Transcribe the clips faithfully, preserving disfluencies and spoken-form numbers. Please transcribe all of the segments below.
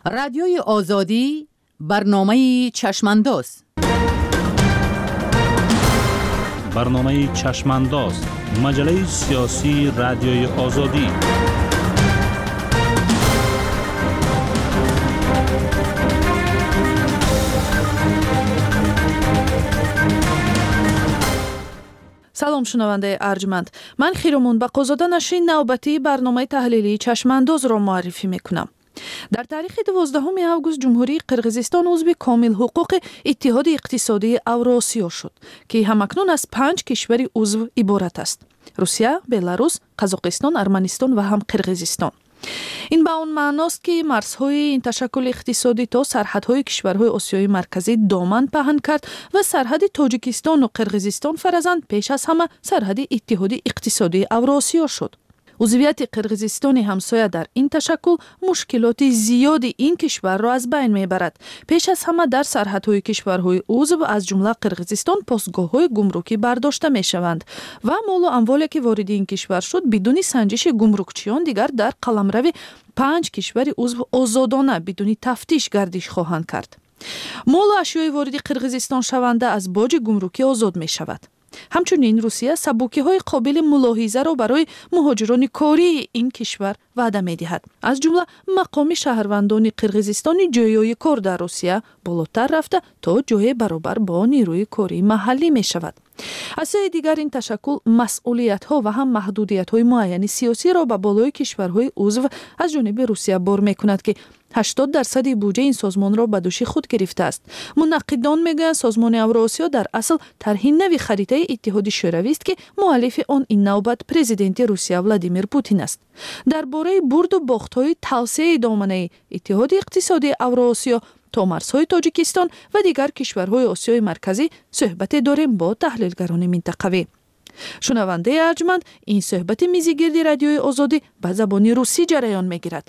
رادیوی آزادی برنامه چشمانداز. برنامه چشمانداز مجله سیاسی رادیوی آزادی. салом шунавандаи арҷманд, ман хиромон бақозода нашри навбатии барномаи таҳлилии чашмандозро муаррифӣ мекунам. дар таърихи дувоздаҳуми август ҷумҳурии қирғизистон узви комилҳуқуқи иттиҳоди иқтисодии Авроосиё шуд, ки ҳамакнун аз панҷ кишвари узв иборат аст: Русия, Беларус, Қазоқистон, Арманистон ва ҳам Қирғизистон. ин ба он маъност, ки марзҳои ин ташаккули иқтисодӣ то сарҳадҳои кишварҳои Осиёи марказӣ доман паҳн кард ва сарҳади Тоҷикистону Қирғизистон фаразан пеш аз ҳама сарҳади иттиҳоди иқтисодии Авроосиё шуд. узвияти Қирғизистони ҳамсоя дар ин ташаккул мушкилоти зиёди ин кишварро аз байн мебарад. Пеш аз ҳама дар сарҳадҳои кишварҳои узв аз ҷумла Қирғизистон постгоҳҳои гумрукӣ бардошта мешаванд ва молу амволе ки вориди ин кишвар шуд бидуни санҷиши гумрукчиён дигар дар қаламрави панҷ кишвари узв озодона бидуни тафтиш гардиш хоҳанд кард. молу ашёи вориди Қирғизистон шаванда аз боҷи гумрукӣ озод мешавад. ҳамчунин Русия сабукиҳои қобили мулоҳизаро барои муҳоҷирони кории ин кишвар ваъда медиҳад. аз ҷумла мақоми шаҳрвандони Қирғизистони ҷоёи кор дар Русия болотар рафта то ҷое баробар бо нирӯи кории маҳаллӣ мешавад. аз сӯи дигар ин ташаккул масъулиятҳо ва ҳам маҳдудиятҳои муайяни сиёсиро ба болои кишварҳои узв аз ҷониби Русия бор мекунад, ки ҳаштод дарсади буҷаи ин созмонро ба дӯши худ гирифтааст. мунаққидон мегӯянд созмони Авроосиё дар асл тарҳи нави харитаи Иттиҳоди Шӯравист, ки муаллифи он ин навбат президенти Русия Владимир Путин аст. дар бораи бурду бохтҳои тавсеяи доманаи Иттиҳоди иқтисодии Авроосиё то марзҳои Тоҷикистон ва дигар кишварҳои Осиёи марказӣ суҳбате дорем бо таҳлилгарони минтақавӣ. шунавандаи арҷманд, ин суҳбати мизигирди радиои Озодӣ ба забони русӣ ҷараён мегирад.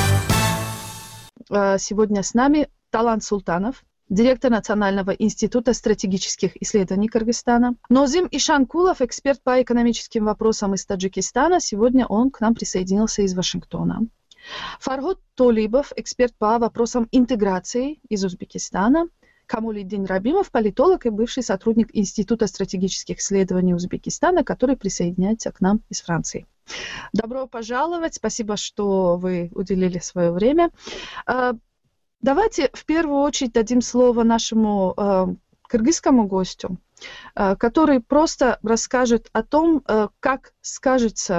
Сегодня с нами Талант Султанов, директор Национального института стратегических исследований Кыргызстана. Нозим Ишанкулов, эксперт по экономическим вопросам из Таджикистана. Сегодня он к нам присоединился из Вашингтона. Фарход Толибов, эксперт по вопросам интеграции из Узбекистана. Камолиддин Рабимов, политолог и бывший сотрудник Института стратегических исследований Узбекистана, который присоединяется к нам из Франции. Добро пожаловать, спасибо, что вы уделили свое время. Давайте в первую очередь дадим слово нашему кыргызскому гостю, который просто расскажет о том, как скажется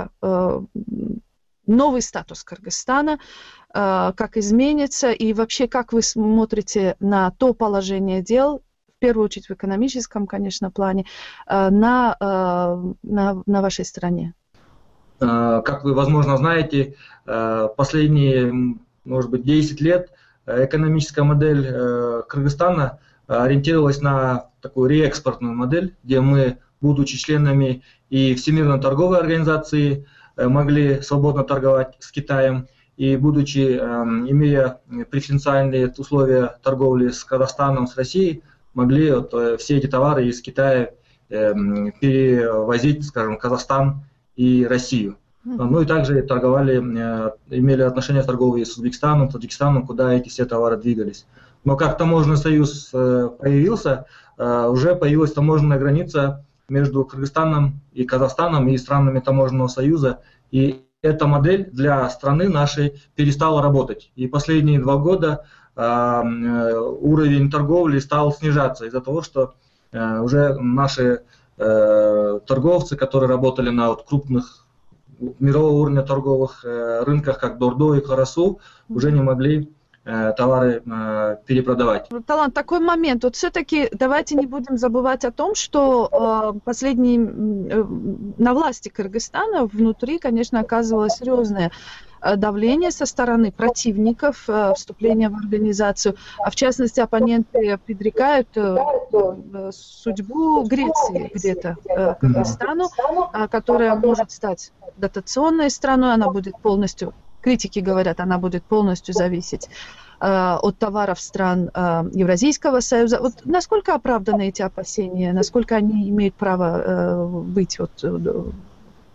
новый статус Кыргызстана, как изменится и вообще как вы смотрите на то положение дел, в первую очередь в экономическом, конечно, плане, на, на, на вашей стране. Как вы, возможно, знаете, последние, может быть, десять лет экономическая модель Кыргызстана ориентировалась на такую реэкспортную модель, где мы, будучи членами и Всемирной торговой организации, могли свободно торговать с Китаем, и будучи, имея преференциальные условия торговли с Казахстаном, с Россией, могли вот все эти товары из Китая перевозить, скажем, в Казахстан и Россию. Ну и также торговали, имели отношения торговые с Узбекистаном, Таджикистаном, куда эти все товары двигались. Но как таможенный союз появился, уже появилась таможенная граница между Кыргызстаном и Казахстаном и странами таможенного союза, и эта модель для страны нашей перестала работать. И последние два года уровень торговли стал снижаться из-за того, что уже наши торговцы, которые работали на вот крупных мирового уровня торговых рынках, как Дордо и Карасу, уже не могли товары перепродавать. Талант, такой момент. Вот все-таки давайте не будем забывать о том, что последние на власти Кыргызстана внутри, конечно, оказывалось серьезное давление со стороны противников вступления в организацию, а в частности оппоненты предрекают судьбу Греции где-то Кыргызстану, которая может стать дотационной страной, она будет полностью, критики говорят, она будет полностью зависеть от товаров стран Евразийского союза. Вот насколько оправданы эти опасения, насколько они имеют право быть вот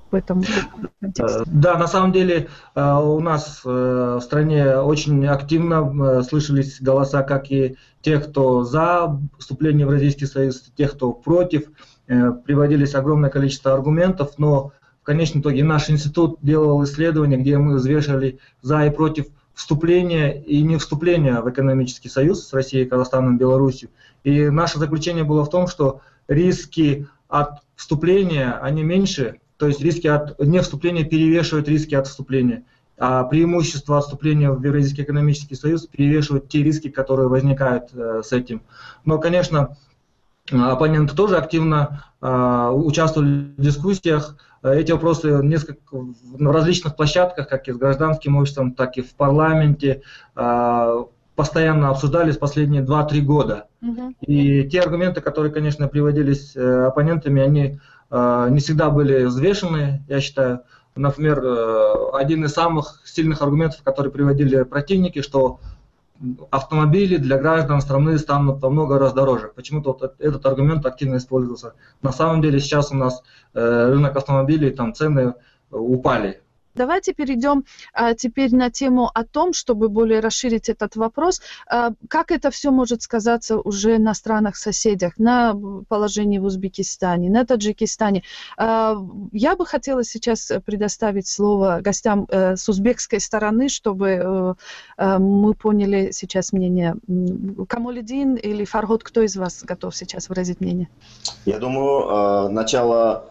в этом контексте? Да, на самом деле у нас в стране очень активно слышались голоса как и тех, кто за вступление в Евразийский союз, тех, кто против. Приводились огромное количество аргументов, но в конечном итоге наш институт делал исследования, где мы взвешивали за и против вступления и не вступления в экономический союз с Россией, Казахстаном, Беларусью. И наше заключение было в том, что риски от вступления, они меньше, то есть риски от невступления перевешивают риски от вступления, а преимущества от вступления в Евразийский экономический союз перевешивают те риски, которые возникают э, с этим. Но, конечно, оппоненты тоже активно э, участвовали в дискуссиях. Эти вопросы несколько, на различных площадках, как и с гражданским обществом, так и в парламенте, э, постоянно обсуждались последние два-три года. Mm-hmm. И те аргументы, которые, конечно, приводились э, оппонентами, они э, не всегда были взвешены, я считаю. Например, э, один из самых сильных аргументов, которые приводили противники, что автомобили для граждан страны станут во много раз дороже. Почему-то вот этот аргумент активно использовался. На самом деле сейчас у нас э, рынок автомобилей, там цены упали. Давайте перейдем а, теперь на тему о том, чтобы более расширить этот вопрос, а, как это все может сказаться уже на странах-соседях, на положении в Узбекистане, на Таджикистане. А, я бы хотела сейчас предоставить слово гостям а, с узбекской стороны, чтобы а, а, мы поняли сейчас мнение. Камолидин или Фарход, кто из вас готов сейчас выразить мнение? Я думаю, начало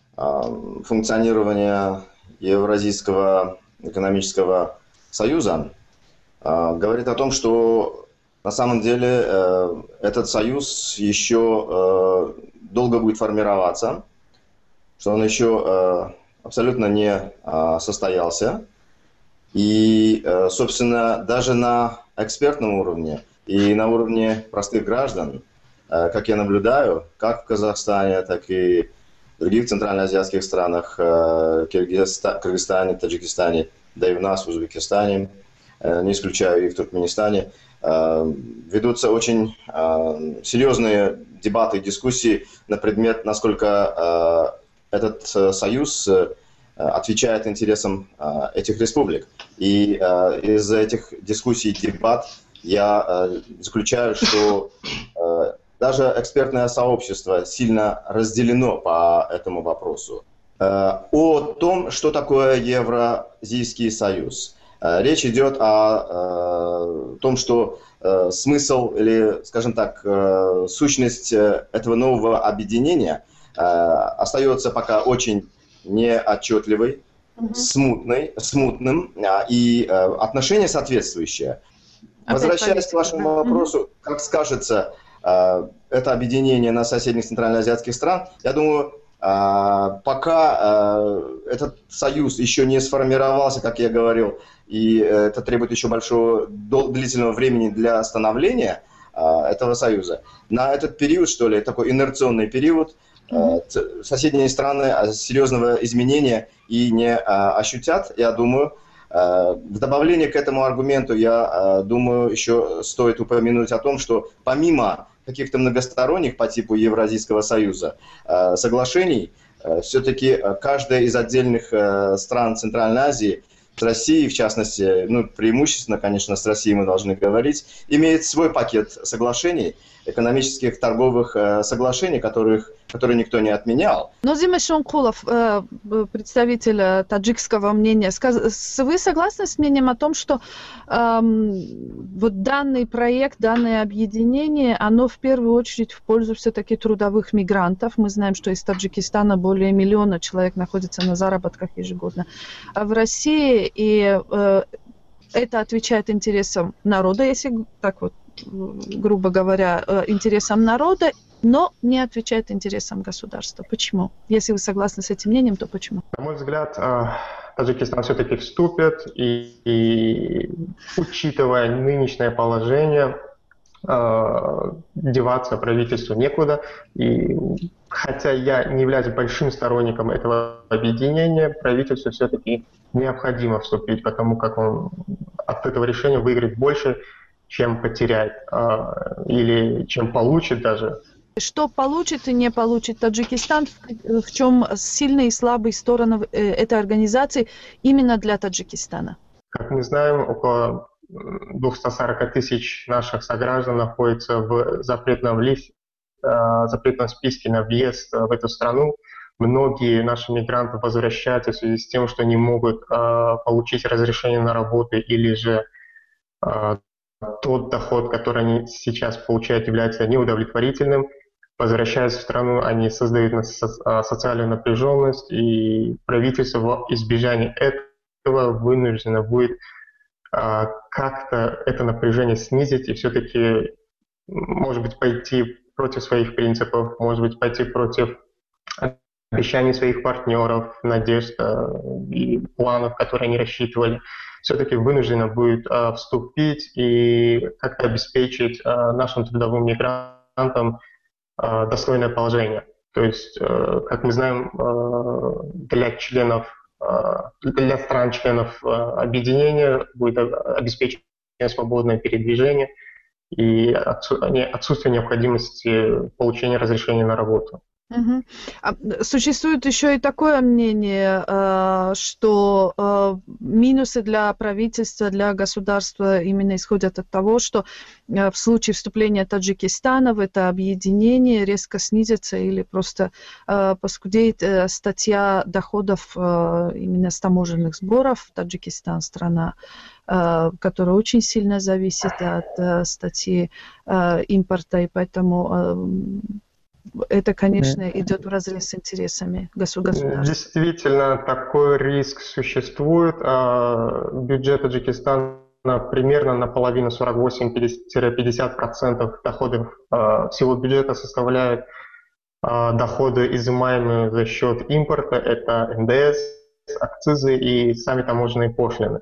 функционирования Евразийского экономического союза э, говорит о том, что на самом деле э, этот союз еще э, долго будет формироваться, что он еще э, абсолютно не э, состоялся. И, э, собственно, даже на экспертном уровне и на уровне простых граждан, э, как я наблюдаю, как в Казахстане, так и в других центральноазиатских странах, Кыргызстане, Таджикистане, да и в нас, в Узбекистане, не исключаю и в Туркменистане, ведутся очень серьезные дебаты и дискуссии на предмет, насколько этот союз отвечает интересам этих республик. И из этих дискуссий и дебат я заключаю, что даже экспертное сообщество сильно разделено по этому вопросу. О том, что такое Евразийский союз. Речь идет о том, что смысл или, скажем так, сущность этого нового объединения остается пока очень неотчетливой, угу. смутной, смутным, и отношения соответствующие. Опять Возвращаясь к вашему вопросу, как скажется это объединение на соседних центральноазиатских стран, я думаю, пока этот союз еще не сформировался, как я говорил, и это требует еще большого длительного времени для становления этого союза, на этот период, что ли, такой инерционный период, mm-hmm. соседние страны серьезного изменения и не ощутят, я думаю. В добавление к этому аргументу, я думаю, еще стоит упомянуть о том, что помимо каких-то многосторонних по типу Евразийского союза соглашений, все-таки каждая из отдельных стран Центральной Азии, с Россией, в частности, ну, преимущественно, конечно, с Россией мы должны говорить, имеет свой пакет соглашений, экономических, торговых э, соглашений, которых, которые никто не отменял. Нозим Эшонкулов, э, представитель таджикского мнения, сказ... вы согласны с мнением о том, что э, вот данный проект, данное объединение, оно в первую очередь в пользу все-таки трудовых мигрантов? Мы знаем, что из Таджикистана более миллиона человек находится на заработках ежегодно. А в России и э, это отвечает интересам народа, если так вот, грубо говоря, интересам народа, но не отвечает интересам государства. Почему? Если вы согласны с этим мнением, то почему? На мой взгляд, Таджикистан все-таки вступит, и, и учитывая нынешнее положение, деваться правительству некуда. И хотя я не являюсь большим сторонником этого объединения, правительству все-таки необходимо вступить, потому как он от этого решения выиграет больше, чем потеряет, или чем получит даже. что получит и не получит Таджикистан, в, в чем сильные и слабые стороны этой организации именно для Таджикистана? Как мы знаем, около двести сорок тысяч наших сограждан находятся в запретном листе, запретном списке на въезд в эту страну. Многие наши мигранты возвращаются в связи с тем, что не могут э, получить разрешение на работу, или же э, тот доход, который они сейчас получают, является неудовлетворительным. Возвращаясь в страну, они создают со- социальную напряженность, и правительство во избежание этого вынуждено будет э, как-то это напряжение снизить и все-таки, может быть, пойти против своих принципов, может быть, пойти против обещаний своих партнеров, надежд э, и планов, которые они рассчитывали, все-таки вынуждено будет э, вступить и как-то обеспечить э, нашим трудовым мигрантам э, достойное положение. То есть, э, как мы знаем, э, для членов, э, для стран-членов э, объединения будет обеспечено свободное передвижение и отсутствие необходимости получения разрешения на работу. Угу. Существует еще и такое мнение, что минусы для правительства, для государства именно исходят от того, что в случае вступления Таджикистана в это объединение резко снизится или просто поскудеет статья доходов именно с таможенных сборов. Таджикистан — страна, которая очень сильно зависит от статьи импорта, и поэтому это, конечно, идет вразрез с интересами государства. Действительно, такой риск существует. Бюджет Таджикистана примерно наполовину, сорок восемь - пятьдесят процентов доходов всего бюджета составляют доходы, изымаемые за счет импорта. Это эн дэ эс, акцизы и сами таможенные пошлины.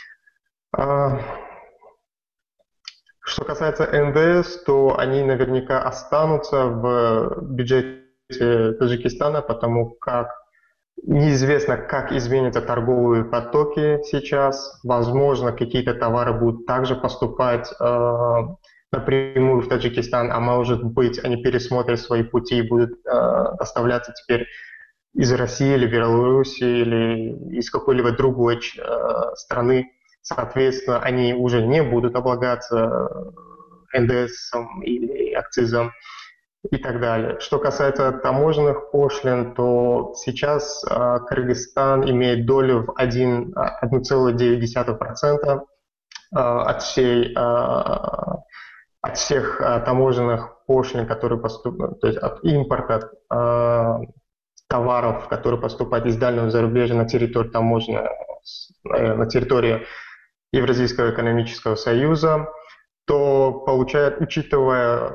Что касается эн дэ эс, то они наверняка останутся в бюджете Таджикистана, потому как неизвестно, как изменятся торговые потоки сейчас. Возможно, какие-то товары будут также поступать э, напрямую в Таджикистан, а может быть, они пересмотрят свои пути и будут э, доставляться теперь из России или Беларуси или из какой-либо другой э, страны. Соответственно, они уже не будут облагаться эн дэ эс или акцизом и так далее. Что касается таможенных пошлин, то сейчас э, Кыргызстан имеет долю в один целых девять десятых процента э, от, всей, э, от всех э, таможенных пошлин, которые поступают, то есть от импорта э, товаров, которые поступают из дальнего зарубежья на территорию таможни, э, на территорию Евразийского экономического союза, то получает, учитывая,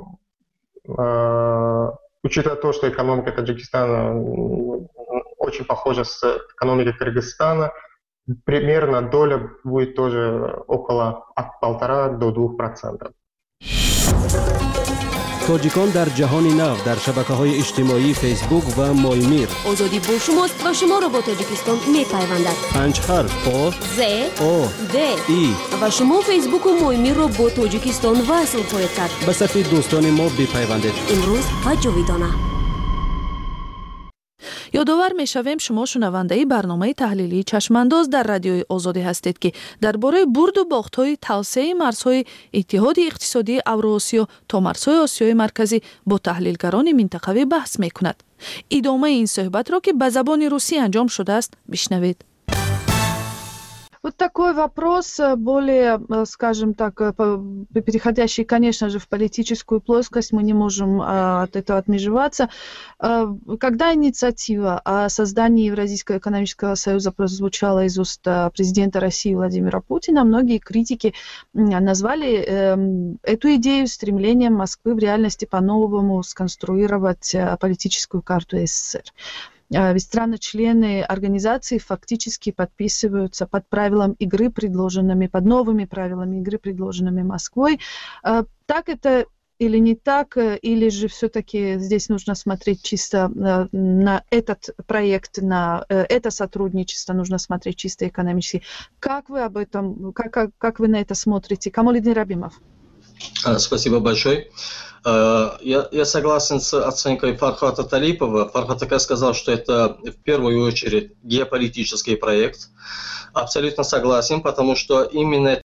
э, учитывая то, что экономика Таджикистана очень похожа с экономикой Кыргызстана, примерно доля будет тоже около от полтора до двух процентов. تاجیکان در جهان نو در شبکه‌های اجتماعی فیسبوک و مایمیر. آزادی با شماست و شما را با تاجیکستان می‌پیوندد. پنج حرف آ ز آ د ای و شما فیسبوک و مایمیر را با تاجیکستان وصل خواهید کرد. به صفحه دوستان ما بپیوندید. امروز و جاویدانه. یادآور می‌شویم شما شنونده برنامه تحلیلی چشمانداز در رادیوی آزادی هستید که درباره برد و باخت‌های توسعه مرزهای اتحاد اقتصادی اوراسیا تا مرزهای آسیای مرکزی با تحلیلگران منطقوی بحث می‌کند. ادامه این صحبت را که به زبان روسی انجام شده است بشنوید. Вот такой вопрос, более, скажем так, переходящий, конечно же, в политическую плоскость, мы не можем от этого отмежеваться. Когда инициатива о создании Евразийского экономического союза прозвучала из уст президента России Владимира Путина, многие критики назвали эту идею стремлением Москвы в реальности по-новому сконструировать политическую карту эс эс эс эр. Ведь страны-члены организации фактически подписываются под правилам игры, предложенными, под новыми правилами игры, предложенными Москвой. Так это или не так, или же все-таки здесь нужно смотреть чисто на этот проект, на это сотрудничество, нужно смотреть чисто экономически. Как вы об этом, как, как, как вы на это смотрите? Камолиддин Рабимов. Спасибо большое. Я, я согласен с оценкой Фархата Талипова. Фархат Ака сказал, что это в первую очередь геополитический проект. Абсолютно согласен, потому что именно